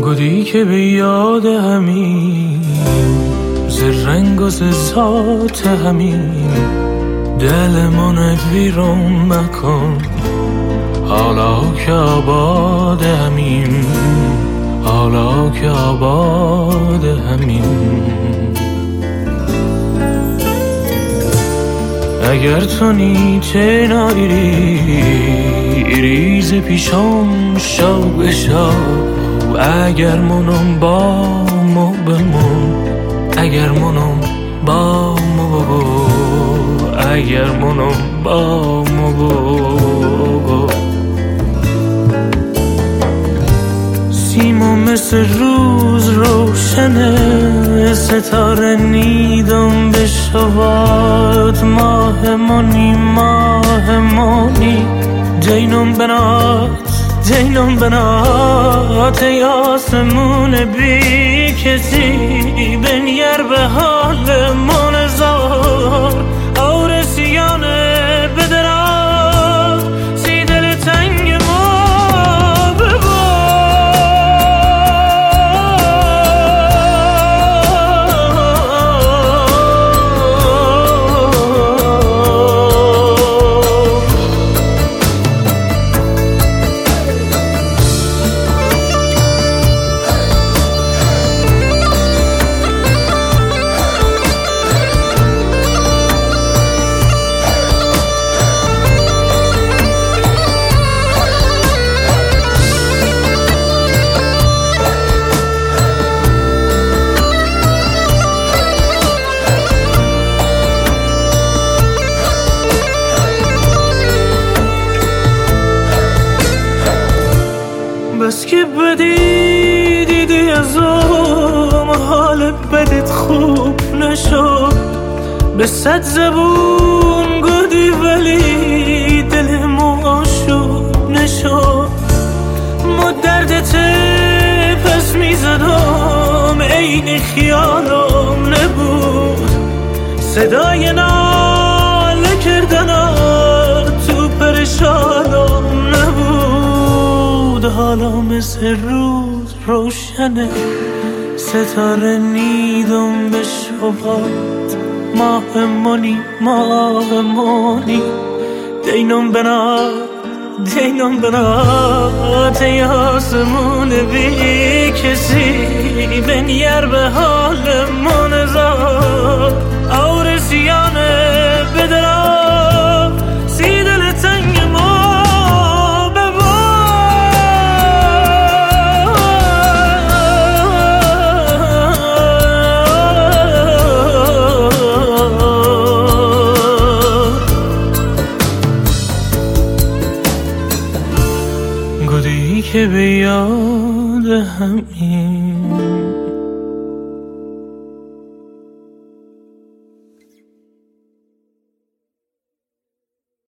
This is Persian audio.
گودی که به یاد همین ز رنگ و ز ذات همین دل من ویران مکن حالا که آباد همین حالا که آباد همین اگر تو نیچه نایری ز پیشم شو بشو اگر منم با مو بمون اگر منم با مو اگر منم با مو سیما مثل روز روشنه ستاره نیدم بشود ماه مانی جینم بنات ای آسمون بی کسی بنگر به حال من زار آرسیانه بدرا سی دل تنگ ما ببار بس که بدی دیدی ازم حال بدت خوب نشد به 100 زبون گودی ولی دلم آشوب نشد ما دردت پس میزدم عین خیالم نبود صدای ناله کردنت تو پرشانم نبود حالا مثل روز روشنه ستاره نیدم به شبات ماه مانی دینم بنات ای آسمون بی کسی بنیر به حال من زار آرسیانه بدرا سی دل تنگ ما گودی که به یاد همین